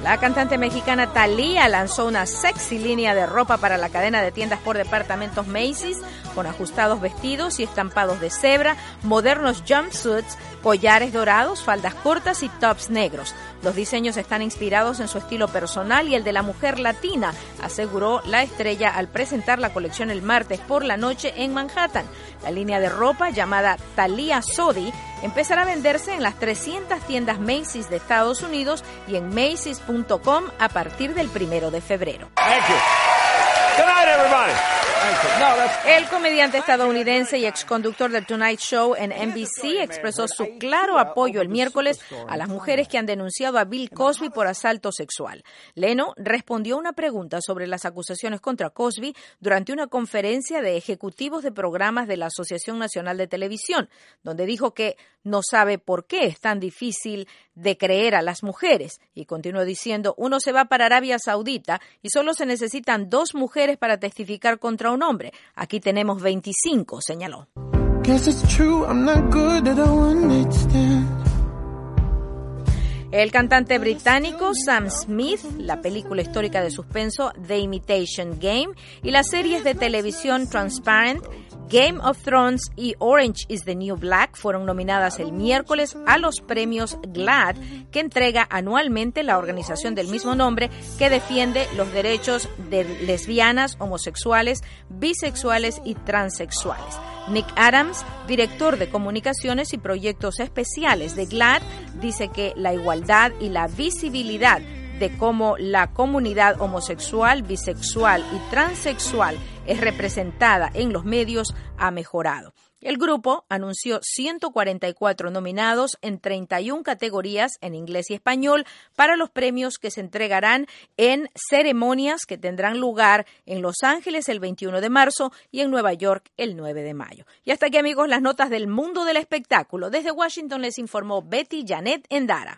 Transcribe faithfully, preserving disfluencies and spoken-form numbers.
La cantante mexicana Thalía lanzó una sexy línea de ropa para la cadena de tiendas por departamentos Macy's, con ajustados vestidos y estampados de cebra, modernos jumpsuits, collares dorados, faldas cortas y tops negros. Los diseños están inspirados en su estilo personal y el de la mujer latina, aseguró la estrella al presentar la colección el martes por la noche en Manhattan. La línea de ropa, llamada Thalía Sodi, empezará a venderse en las trescientas tiendas Macy's de Estados Unidos y en Macy's punto com a partir del primero de febrero. Thank you. Good night, everybody. No, el comediante estadounidense y exconductor del Tonight Show en N B C expresó su claro apoyo el miércoles a las mujeres que han denunciado a Bill Cosby por asalto sexual. Leno respondió a una pregunta sobre las acusaciones contra Cosby durante una conferencia de ejecutivos de programas de la Asociación Nacional de Televisión, donde dijo que no sabe por qué es tan difícil de creer a las mujeres. Y continuó diciendo, uno se va para Arabia Saudita y solo se necesitan dos mujeres para testificar contra un hombre. Aquí tenemos veinticinco, señaló. El cantante británico Sam Smith, la película histórica de suspenso The Imitation Game y las series de televisión Transparent, Game of Thrones y Orange is the New Black fueron nominadas el miércoles a los premios GLAAD, que entrega anualmente la organización del mismo nombre que defiende los derechos de lesbianas, homosexuales, bisexuales y transexuales. Nick Adams, director de comunicaciones y proyectos especiales de GLAAD, dice que la igualdad y la visibilidad de cómo la comunidad homosexual, bisexual y transexual es representada en los medios ha mejorado. El grupo anunció ciento cuarenta y cuatro nominados en treinta y una categorías en inglés y español para los premios que se entregarán en ceremonias que tendrán lugar en Los Ángeles el veintiuno de marzo y en Nueva York el nueve de mayo. Y hasta aquí, amigos, las notas del mundo del espectáculo. Desde Washington les informó Betty Janet Endara.